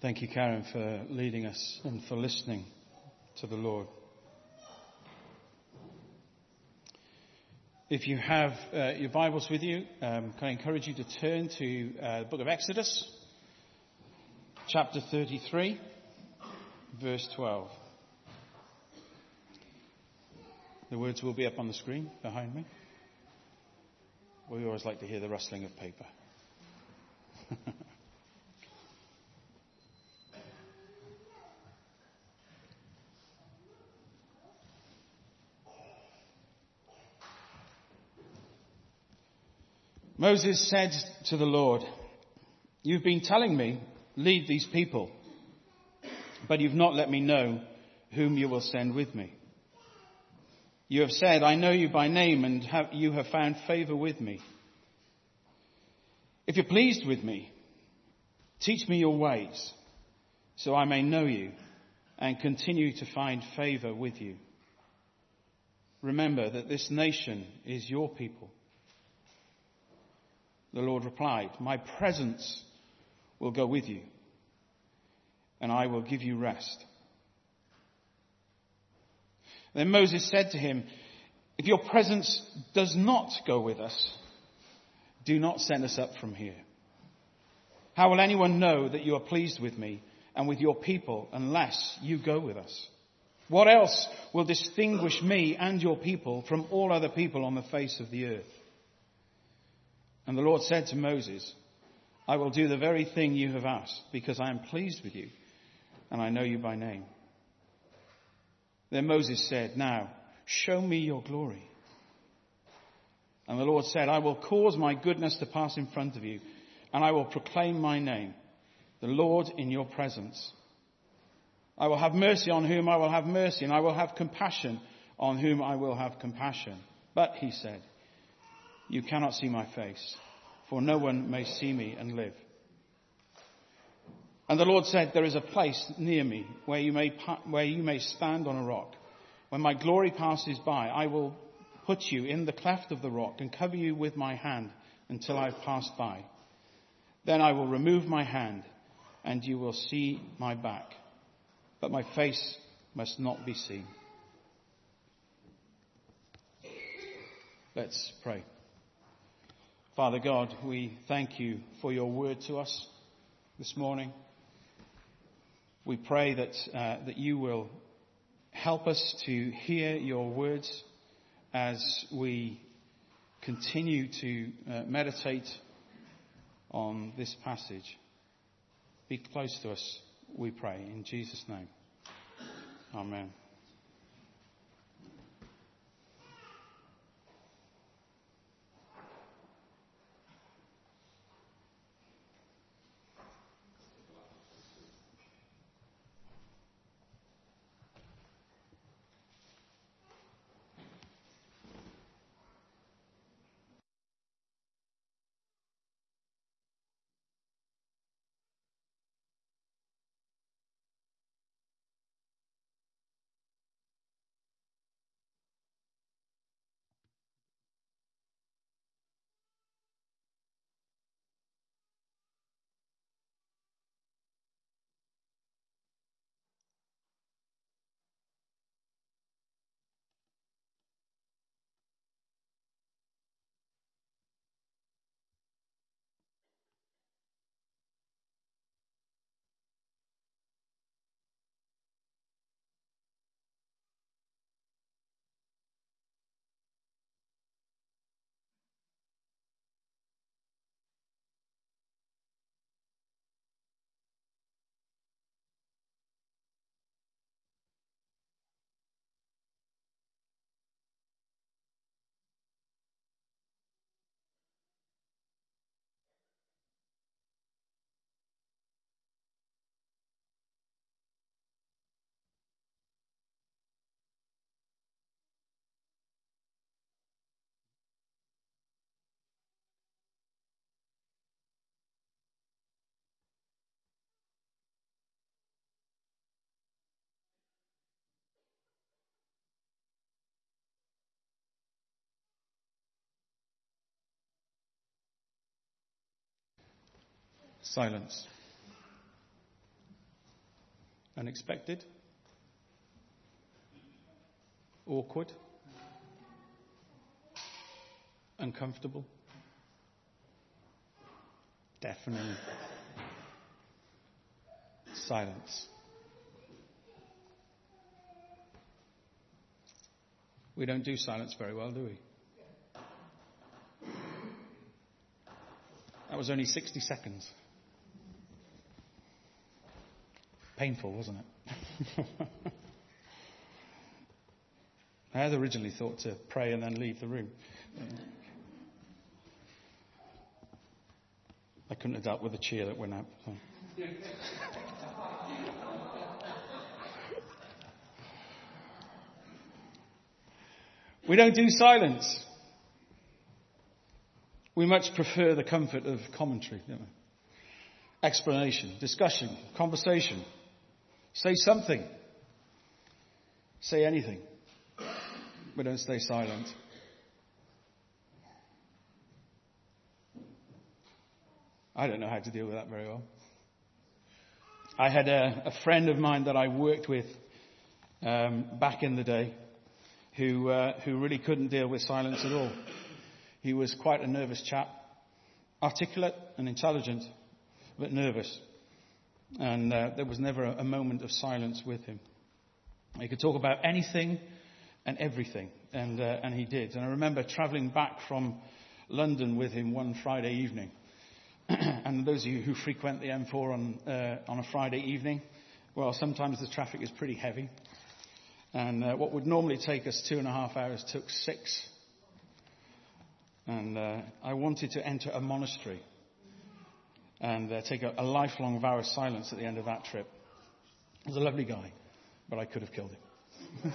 Thank you, Karen, for leading us and for listening to the Lord. If you have your Bibles with you, can I encourage you to turn to the book of Exodus, chapter 33, verse 12. The words will be up on the screen behind me. We always like to hear the rustling of paper. Moses said to the Lord, "You've been telling me, lead these people, but you've not let me know whom you will send with me. You have said, I know you by name, and you have found favor with me. If you're pleased with me, teach me your ways, so I may know you and continue to find favor with you. Remember that this nation is your people." The Lord replied, "My presence will go with you, and I will give you rest." Then Moses said to him, "If your presence does not go with us, do not send us up from here. How will anyone know that you are pleased with me and with your people unless you go with us? What else will distinguish me and your people from all other people on the face of the earth?" And the Lord said to Moses, "I will do the very thing you have asked, because I am pleased with you, and I know you by name." Then Moses said, "Now, show me your glory." And the Lord said, "I will cause my goodness to pass in front of you, and I will proclaim my name, the Lord, in your presence. I will have mercy on whom I will have mercy, and I will have compassion on whom I will have compassion." But he said, "You cannot see my face, for no one may see me and live." And the Lord said, "There is a place near me where you may stand on a rock. When my glory passes by, I will put you in the cleft of the rock and cover you with my hand until I have passed by. Then I will remove my hand, and you will see my back, but my face must not be seen." Let's pray. Father God, we thank you for your word to us this morning. We pray that you will help us to hear your words as we continue to meditate on this passage. Be close to us, we pray, in Jesus' name. Amen. Silence. Unexpected? Awkward? Uncomfortable? Deafening? Silence. We don't do silence very well, do we? That was only 60 seconds. Painful, wasn't it? I had originally thought to pray and then leave the room. I couldn't have dealt with the cheer that went out. We don't do silence. We much prefer the comfort of commentary, don't we? Explanation, discussion, conversation. Say something. Say anything. But don't stay silent. I don't know how to deal with that very well. I had a friend of mine that I worked with back in the day who really couldn't deal with silence at all. He was quite a nervous chap, articulate and intelligent, but nervous. And there was never a moment of silence with him. He could talk about anything and everything, and he did. And I remember travelling back from London with him one Friday evening. And those of you who frequent the M4 on a Friday evening, well, sometimes the traffic is pretty heavy. And what would normally take us 2.5 hours took 6. And I wanted to enter a monastery and take a lifelong vow of silence at the end of that trip. He was a lovely guy, but I could have killed him.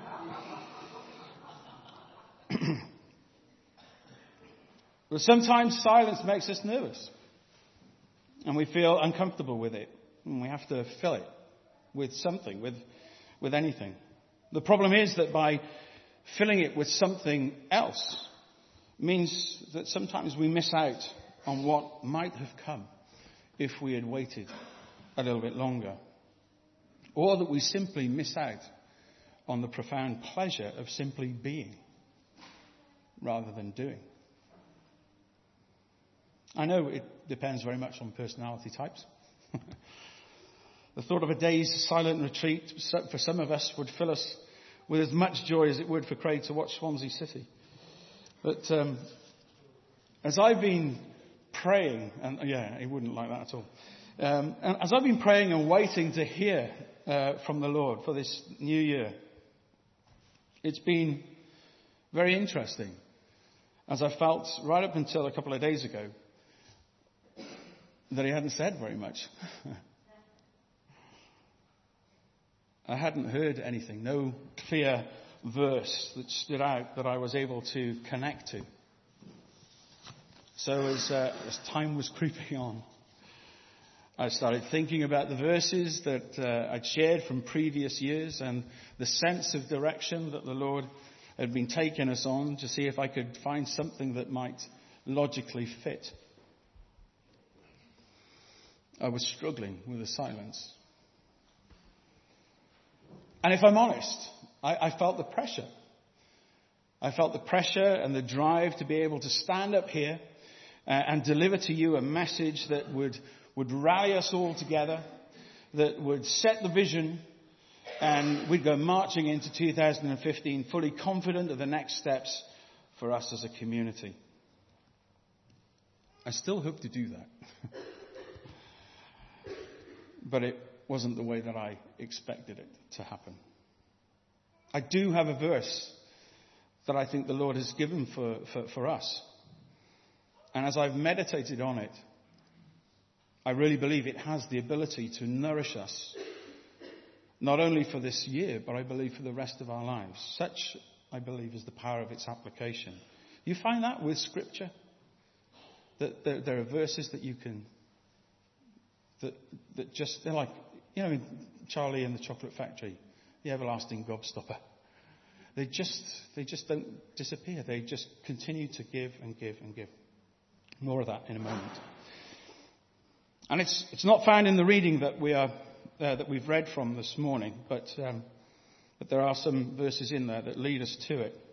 But sometimes silence makes us nervous. And we feel uncomfortable with it. And we have to fill it with something, with anything. The problem is that by filling it with something else means that sometimes we miss out on what might have come if we had waited a little bit longer. Or that we simply miss out on the profound pleasure of simply being rather than doing. I know it depends very much on personality types. The thought of a day's silent retreat for some of us would fill us with as much joy as it would for Craig to watch Swansea City. But as I've been praying, and yeah, he wouldn't like that at all. And as I've been praying and waiting to hear from the Lord for this new year, it's been very interesting. As I felt right up until a couple of days ago that he hadn't said very much. I hadn't heard anything, no clear verse that stood out that I was able to connect to. So as time was creeping on, I started thinking about the verses that I'd shared from previous years and the sense of direction that the Lord had been taking us on to see if I could find something that might logically fit. I was struggling with the silence. And if I'm honest, I felt the pressure. I felt the pressure and the drive to be able to stand up here and deliver to you a message that would rally us all together, that would set the vision, and we'd go marching into 2015 fully confident of the next steps for us as a community. I still hope to do that. But it wasn't the way that I expected it to happen. I do have a verse that I think the Lord has given for us. And as I've meditated on it, I really believe it has the ability to nourish us, not only for this year, but I believe for the rest of our lives. Such, I believe, is the power of its application. You find that with Scripture? That there are verses that you can, that just, they're like, you know, Charlie and the Chocolate Factory, the everlasting gobstopper. They just don't disappear. They just continue to give and give and give. More of that in a moment. And it's not found in the reading that we are that we've read from this morning, but there are some verses in there that lead us to it.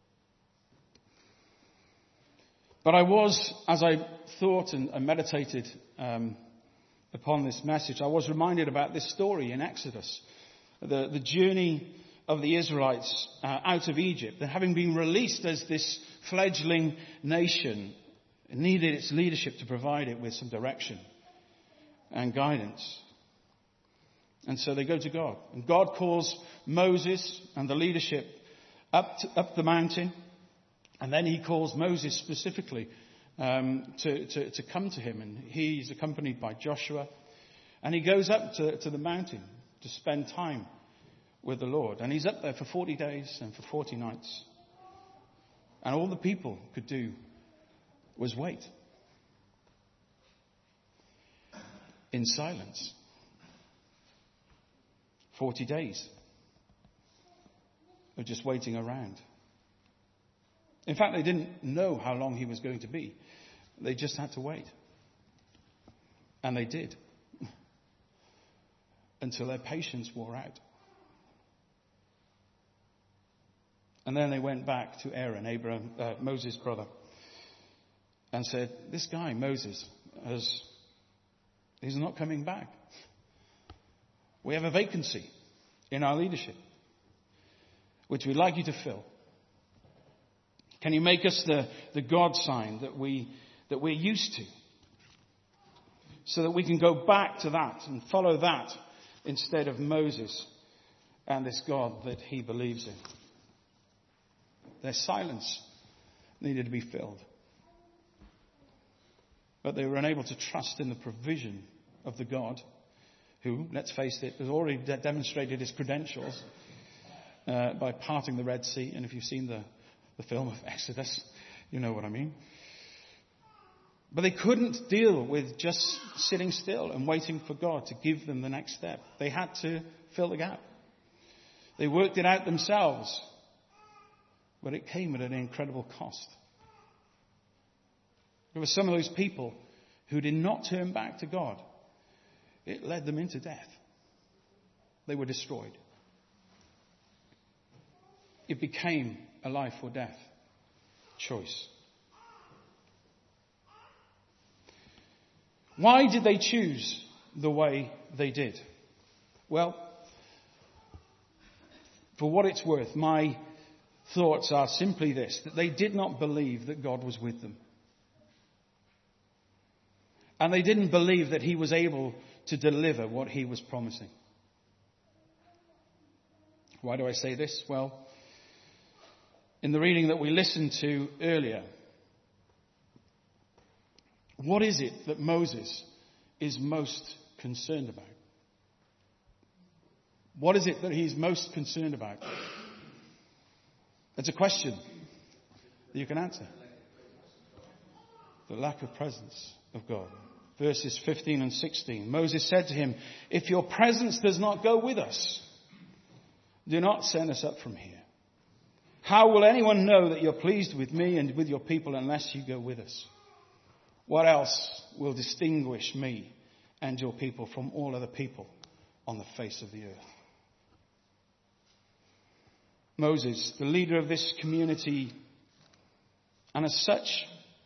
But I was, as I thought and meditated upon this message, I was reminded about this story in Exodus, the journey of the Israelites out of Egypt, and having been released as this fledgling nation, it needed its leadership to provide it with some direction and guidance. And so they go to God. And God calls Moses and the leadership up the mountain. And then he calls Moses specifically to come to him. And he's accompanied by Joshua. And he goes up to the mountain to spend time with the Lord. And he's up there for 40 days and for 40 nights. And all the people could do was wait. In silence. 40 days of just waiting around. In fact, they didn't know how long he was going to be. They just had to wait. And they did. Until their patience wore out. And then they went back to Aaron, Moses' brother, and said, this guy, Moses, he's not coming back. We have a vacancy in our leadership, which we'd like you to fill. Can you make us the God sign that we're used to, so that we can go back to that and follow that instead of Moses and this God that he believes in? Their silence needed to be filled. But they were unable to trust in the provision of the God who, let's face it, has already demonstrated his credentials by parting the Red Sea. And if you've seen the film of Exodus, you know what I mean. But they couldn't deal with just sitting still and waiting for God to give them the next step. They had to fill the gap. They worked it out themselves. But it came at an incredible cost. There were some of those people who did not turn back to God. It led them into death. They were destroyed. It became a life or death choice. Why did they choose the way they did? Well, for what it's worth, my thoughts are simply this, that they did not believe that God was with them. And they didn't believe that he was able to deliver what he was promising. Why do I say this? Well, in the reading that we listened to earlier, what is it that Moses is most concerned about? What is it that he's most concerned about? It's a question that you can answer. The lack of presence of God. Verses 15 and 16. Moses said to him, if your presence does not go with us, do not send us up from here. How will anyone know that you're pleased with me and with your people unless you go with us? What else will distinguish me and your people from all other people on the face of the earth? Moses, the leader of this community, and as such,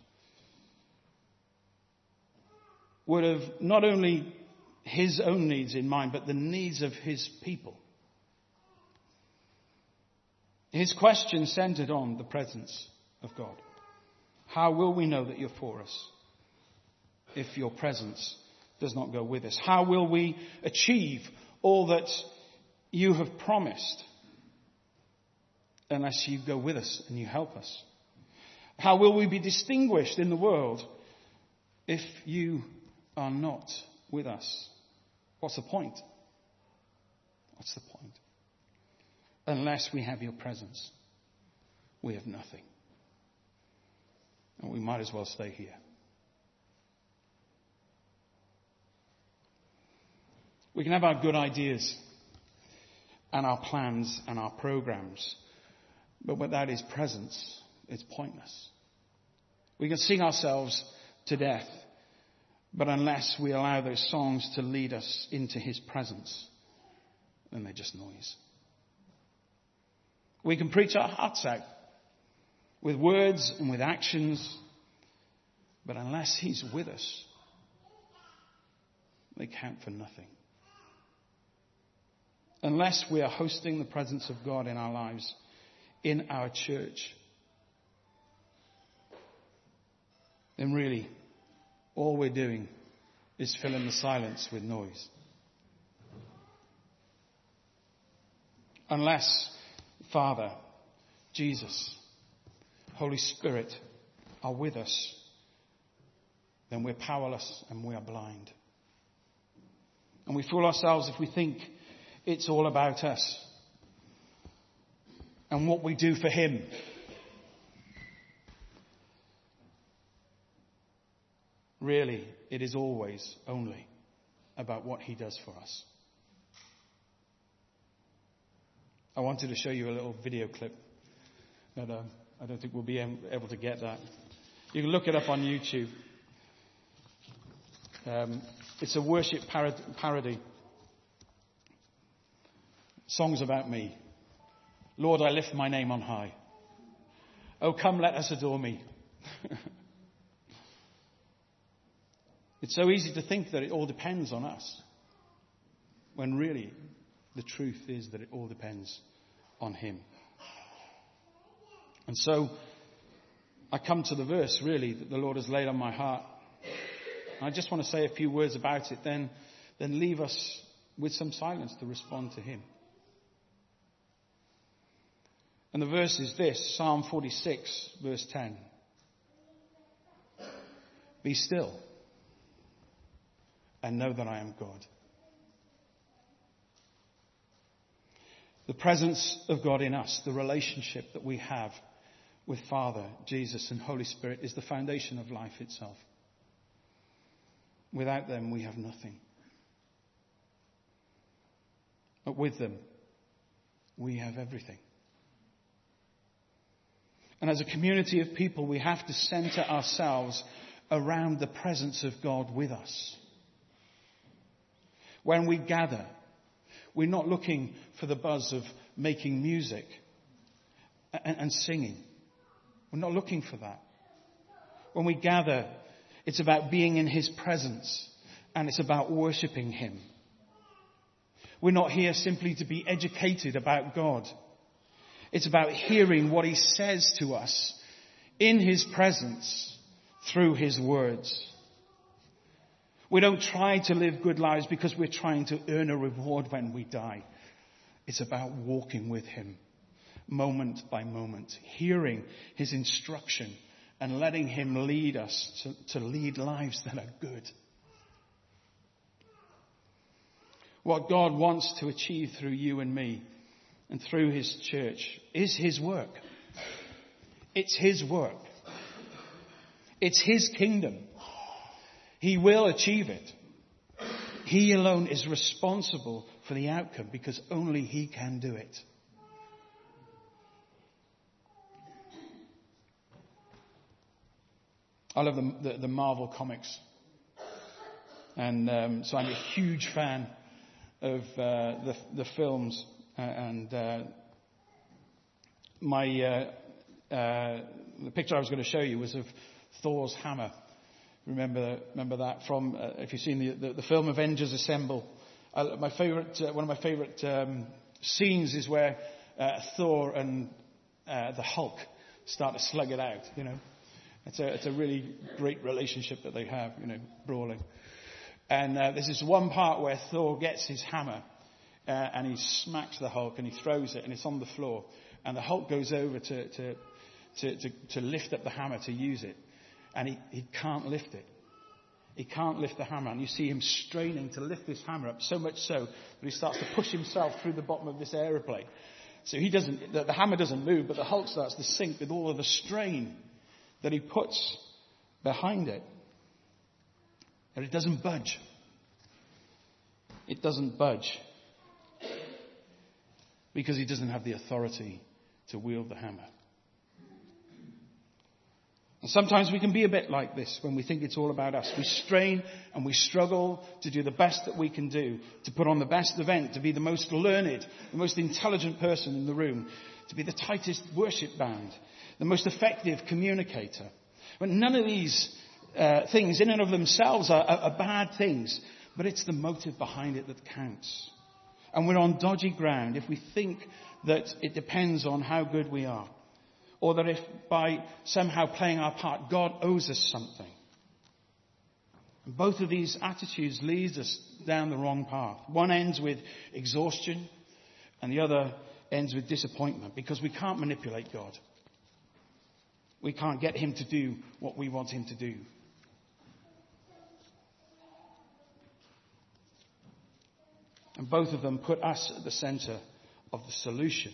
would have not only his own needs in mind, but the needs of his people. His question centered on the presence of God. How will we know that you're for us if your presence does not go with us? How will we achieve all that you have promised unless you go with us and you help us? How will we be distinguished in the world if you are not with us? What's the point? What's the point? Unless we have your presence, we have nothing. And we might as well stay here. We can have our good ideas and our plans and our programs, but without his presence, it's pointless. We can sing ourselves to death But unless we allow those songs to lead us into his presence, then they're just noise. We can preach our hearts out with words and with actions, but unless he's with us, they count for nothing. Unless we are hosting the presence of God in our lives, in our church, then really all we're doing is filling the silence with noise. Unless Father, Jesus, Holy Spirit are with us, then we're powerless and we are blind. And we fool ourselves if we think it's all about us and what we do for him. Really, it is always only about what he does for us. I wanted to show you a little video clip, but I don't think we'll be able to get that. You can look it up on YouTube. It's a worship parody. Songs about me. Lord, I lift my name on high. Oh, come, let us adore me. It's so easy to think that it all depends on us, when really the truth is that it all depends on him. And so I come to the verse really that the Lord has laid on my heart. I just want to say a few words about it, then leave us with some silence to respond to him. And the verse is this, Psalm 46, verse 10. Be still and know that I am God. The presence of God in us, the relationship that we have with Father, Jesus and Holy Spirit is the foundation of life itself. Without them, we have nothing. But with them, we have everything. And as a community of people, we have to center ourselves around the presence of God with us. When we gather, we're not looking for the buzz of making music and singing. We're not looking for that. When we gather, it's about being in his presence and it's about worshipping him. We're not here simply to be educated about God. It's about hearing what he says to us in his presence through his words. We don't try to live good lives because we're trying to earn a reward when we die. It's about walking with him moment by moment, hearing his instruction and letting him lead us to lead lives that are good. What God wants to achieve through you and me and through his church is his work. It's his work. It's his kingdom. He will achieve it. He alone is responsible for the outcome because only he can do it. I love the Marvel comics. And so I'm a huge fan of the films. The picture I was going to show you was of Thor's hammer. Remember that from if you've seen the film Avengers Assemble. One of my favourite scenes is where Thor and the Hulk start to slug it out. You know, it's a really great relationship that they have. You know, brawling. And there's this one part where Thor gets his hammer and he smacks the Hulk and he throws it and it's on the floor. And the Hulk goes over to lift up the hammer to use it. And he can't lift it. He can't lift the hammer. And you see him straining to lift this hammer up, so much so that he starts to push himself through the bottom of this aeroplane. So the hammer doesn't move, but the Hulk starts to sink with all of the strain that he puts behind it. And it doesn't budge. It doesn't budge. Because he doesn't have the authority to wield the hammer. And sometimes we can be a bit like this when we think it's all about us. We strain and we struggle to do the best that we can do, to put on the best event, to be the most learned, the most intelligent person in the room, to be the tightest worship band, the most effective communicator. But none of these things in and of themselves are bad things, but it's the motive behind it that counts. And we're on dodgy ground if we think that it depends on how good we are, or that if by somehow playing our part, God owes us something. And both of these attitudes lead us down the wrong path. One ends with exhaustion, and the other ends with disappointment, because we can't manipulate God. We can't get him to do what we want him to do. And both of them put us at the center of the solution.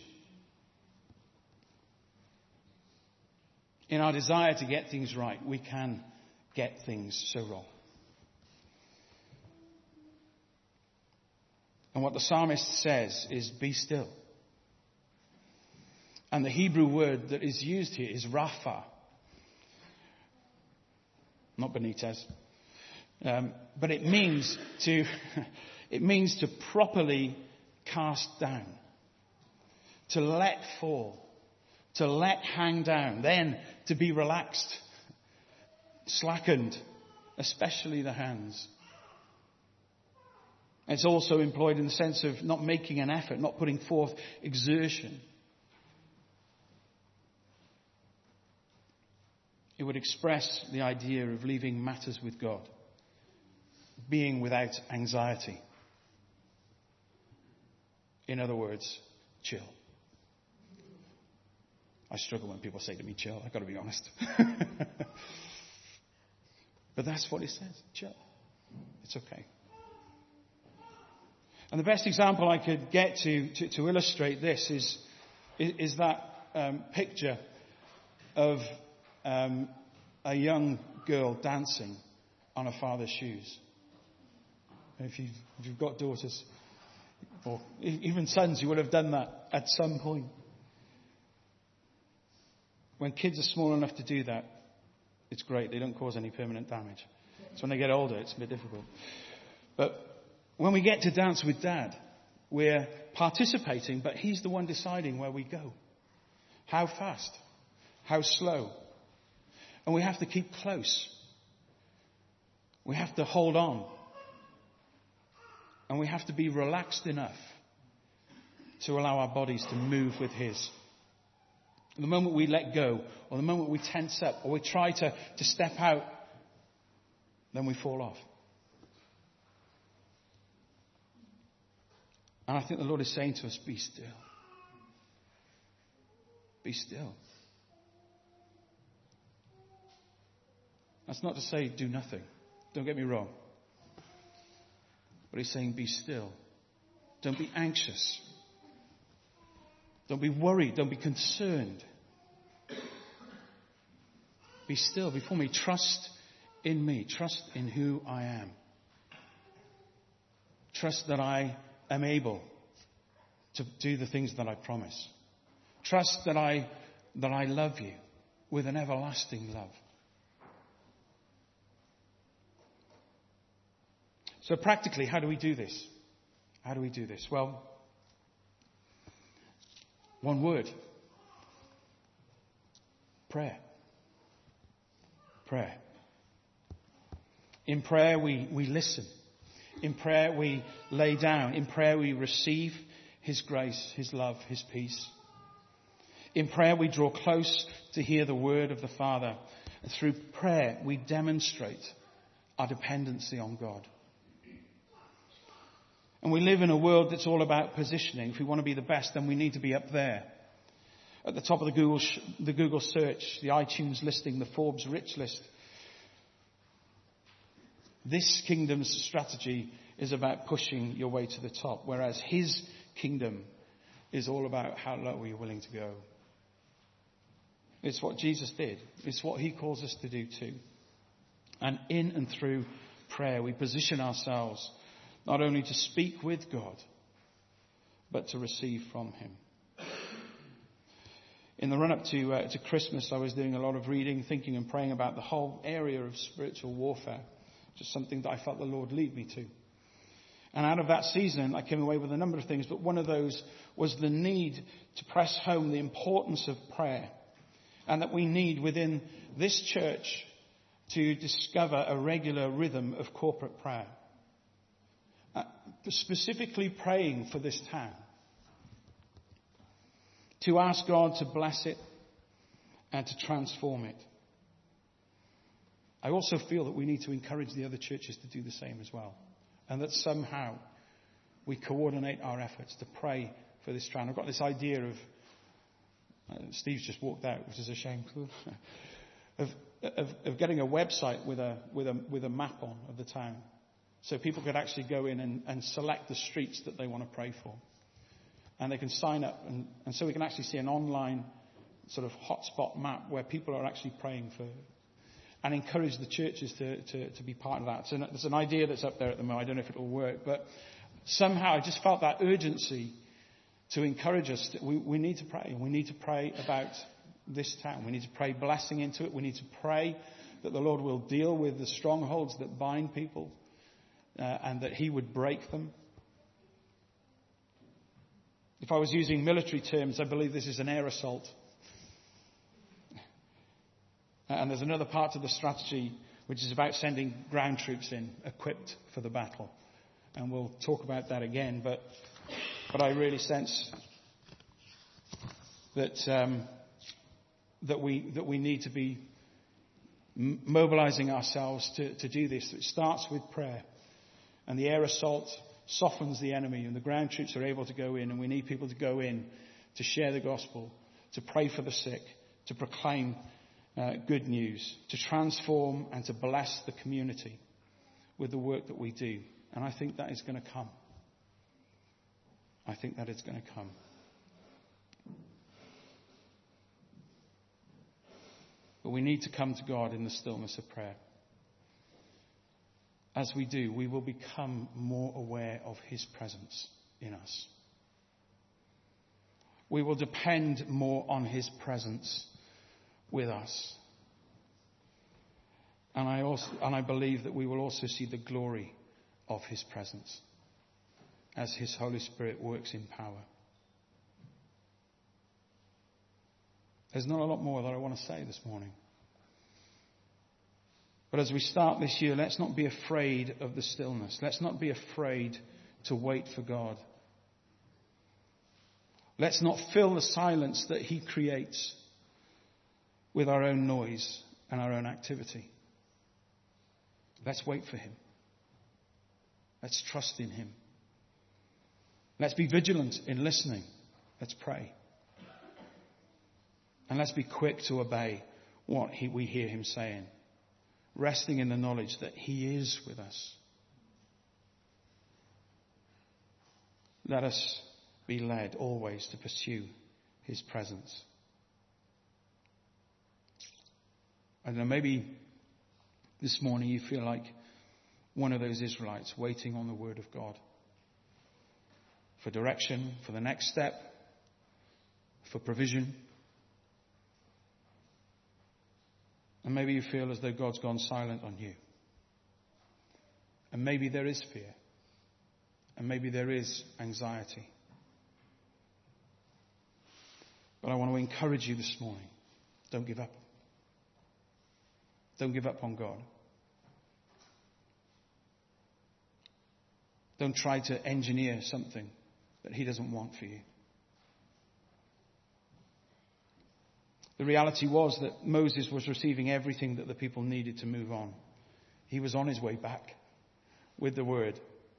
In our desire to get things right, we can get things so wrong. And what the psalmist says is, be still. And the Hebrew word that is used here is Rapha. Not Benitez. But it means to properly cast down. To let fall. To let hang down. Then to be relaxed. Slackened. Especially the hands. It's also employed in the sense of not making an effort, not putting forth exertion. It would express the idea of leaving matters with God, being without anxiety. In other words, chill. I struggle when people say to me, chill. I've got to be honest. But that's what it says, chill. It's okay. And the best example I could get to illustrate this is that picture of a young girl dancing on her father's shoes. If you've got daughters or even sons, you would have done that at some point. When kids are small enough to do that, it's great. They don't cause any permanent damage. So when they get older, it's a bit difficult. But when we get to dance with Dad, we're participating, but he's the one deciding where we go. How fast? How slow? And we have to keep close. We have to hold on. And we have to be relaxed enough to allow our bodies to move with his. The moment we let go, or the moment we tense up, or we try to step out, then we fall off. And I think the Lord is saying to us, be still. Be still. That's not to say do nothing. Don't get me wrong. But he's saying be still. Don't be anxious. Don't be worried. Don't be concerned. Be still before me. Trust in me. Trust in who I am. Trust that I am able to do the things that I promise. Trust that I love you with an everlasting love. So practically, how do we do this? How do we do this? Well, one word. Prayer. Prayer. In prayer we listen. In prayer we lay down. In prayer we receive his grace, his love, his peace. In prayer we draw close to hear the word of the Father. And through prayer we demonstrate our dependency on God. And we live in a world that's all about positioning. If we want to be the best, then we need to be up there. At the top of the Google search, the iTunes listing, the Forbes Rich list. This kingdom's strategy is about pushing your way to the top, whereas his kingdom is all about how low are you willing to go. It's what Jesus did. It's what he calls us to do too. And in and through prayer, we position ourselves not only to speak with God, but to receive from him. In the run-up to Christmas, I was doing a lot of reading, thinking and praying about the whole area of spiritual warfare, just something that I felt the Lord lead me to. And out of that season, I came away with a number of things, but one of those was the need to press home the importance of prayer, and that we need within this church to discover a regular rhythm of corporate prayer. Specifically praying for this town. To ask God to bless it and to transform it. I also feel that we need to encourage the other churches to do the same as well. And that somehow we coordinate our efforts to pray for this town. I've got this idea of, Steve's just walked out, which is a shame, of getting a website with a map on of the town. So people could actually go in and select the streets that they want to pray for. And they can sign up, and so we can actually see an online sort of hotspot map where people are actually praying for, and encourage the churches to be part of that. So there's an idea that's up there at the moment. I don't know if it will work, but somehow I just felt that urgency to encourage us. We need to pray. We need to pray about this town. We need to pray blessing into it. We need to pray that the Lord will deal with the strongholds that bind people, and that He would break them. If I was using military terms, I believe this is an air assault. And there's another part of the strategy which is about sending ground troops in, equipped for the battle. And we'll talk about that again. But I really sense that we need to be mobilizing ourselves to do this. It starts with prayer. And the air assault softens the enemy, and the ground troops are able to go in, and we need people to go in to share the gospel, to pray for the sick, to proclaim good news, to transform and to bless the community with the work that we do. And I think that is going to come. I think that is going to come. But we need to come to God in the stillness of prayer. As we do, we will become more aware of His presence in us. We will depend more on His presence with us. And I believe that we will also see the glory of His presence as His Holy Spirit works in power. There's not a lot more that I want to say this morning. But as we start this year, let's not be afraid of the stillness. Let's not be afraid to wait for God. Let's not fill the silence that He creates with our own noise and our own activity. Let's wait for Him. Let's trust in Him. Let's be vigilant in listening. Let's pray. And let's be quick to obey what we hear Him saying. Resting in the knowledge that He is with us. Let us be led always to pursue His presence. I don't know, maybe this morning you feel like one of those Israelites waiting on the Word of God for direction, for the next step, for provision. And maybe you feel as though God's gone silent on you. And maybe there is fear. And maybe there is anxiety. But I want to encourage you this morning. Don't give up. Don't give up on God. Don't try to engineer something that He doesn't want for you. The reality was that Moses was receiving everything that the people needed to move on. He was on his way back with the word.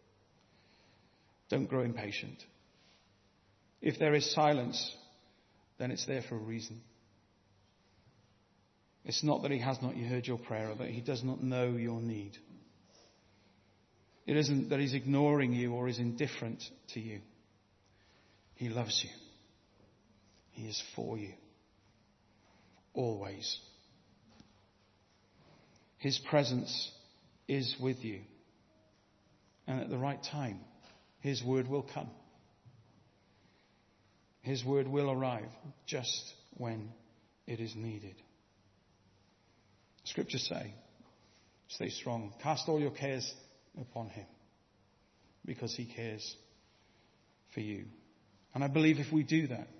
Don't grow impatient. If there is silence, then it's there for a reason. It's not that He has not heard your prayer or that He does not know your need. It isn't that He's ignoring you or is indifferent to you. He loves you. He is for you. Always. His presence is with you. And at the right time, His word will come. His word will arrive just when it is needed. Scriptures say, stay strong. Cast all your cares upon him because he cares for you. And I believe if we do that,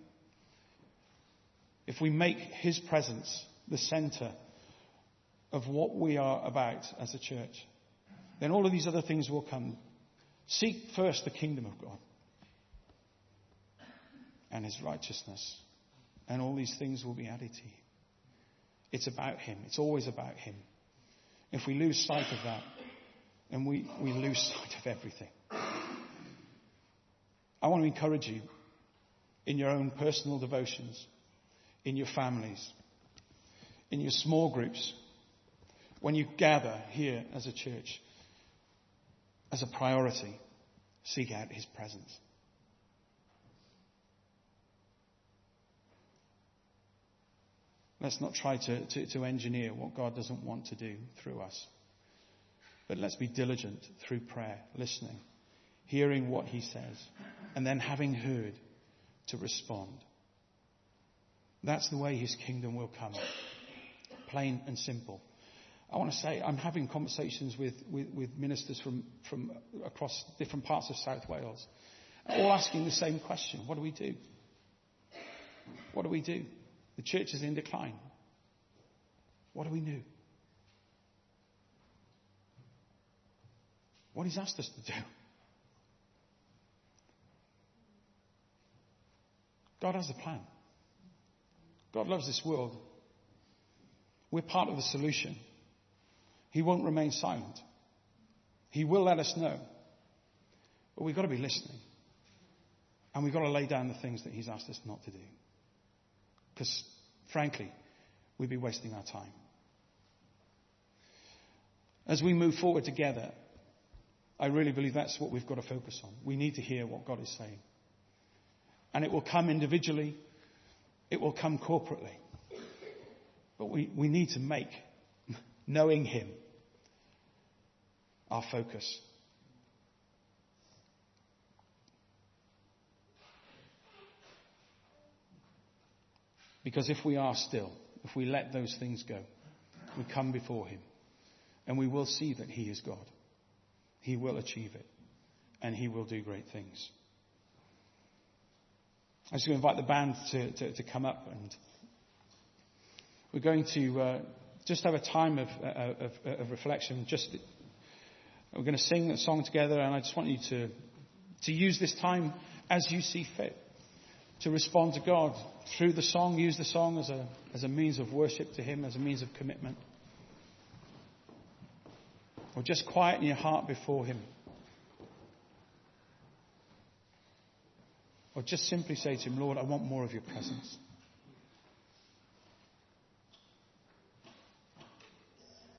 if we make his presence the center of what we are about as a church, then all of these other things will come. Seek first the kingdom of God and his righteousness, and all these things will be added to you. It's about him. It's always about him. If we lose sight of that, then we lose sight of everything. I want to encourage you in your own personal devotions, in your families, in your small groups, when you gather here as a church, as a priority, seek out his presence. Let's not try to engineer what God doesn't want to do through us. But let's be diligent through prayer, listening, hearing what he says, and then having heard, to respond. That's the way his kingdom will come. Plain and simple. I want to say, I'm having conversations with ministers from across different parts of South Wales, all asking the same question. What do we do? What do we do? The church is in decline. What do we do? What he's asked us to do. God has a plan. God loves this world. We're part of the solution. He won't remain silent. He will let us know. But we've got to be listening. And we've got to lay down the things that he's asked us not to do. Because, frankly, we'd be wasting our time. As we move forward together, I really believe that's what we've got to focus on. We need to hear what God is saying. And it will come individually. It will come corporately. But we need to make knowing him our focus. Because if we are still, if we let those things go, we come before him and we will see that he is God. He will achieve it and he will do great things. I just invite the band to come up, and we're going to just have a time of reflection. We're going to sing a song together, and I just want you to use this time as you see fit. To respond to God through the song, use the song as a means of worship to him, as a means of commitment. Or just quieten your heart before him. Or just simply say to him, Lord, I want more of your presence.